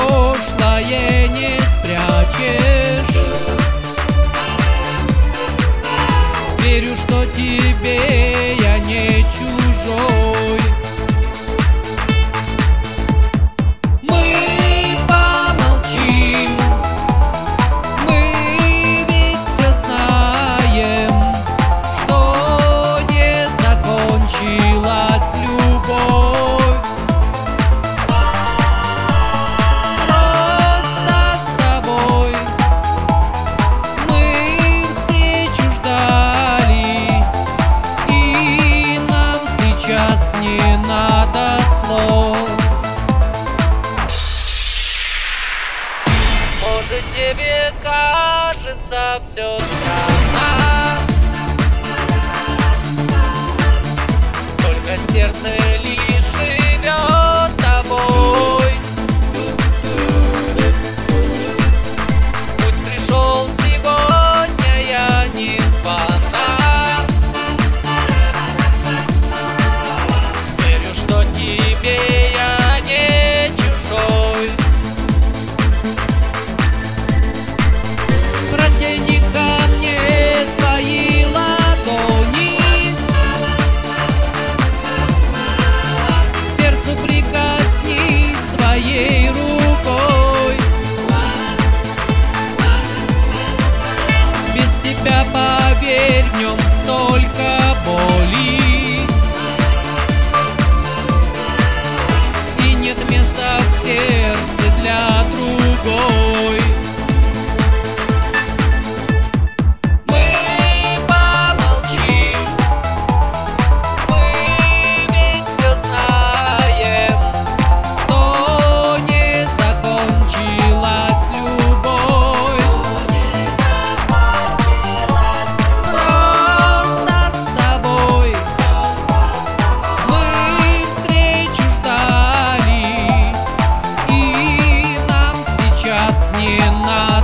прошлое не спрячешь. Верю, что тебе я не чужой. Мы помолчим, мы ведь все знаем, что не закончилась любовь. Просто с тобой мы встречу ждали, и нам сейчас не надо слов. Может, тебе кажется все странно, только сердце лишь живет тобой. Пусть пришел сегодня я незвано, верю, что тебе я не чужой. Протяни ко мне свои ладони, к сердцу прикоснись своей рукой. Без тебя, поверь, в нем столько боли, и нет места в сердце для другой. Мы помолчим, мы ведь все знаем, что не закончилась любовь. Просто с тобой мы встречу ждали, и нам сейчас не надо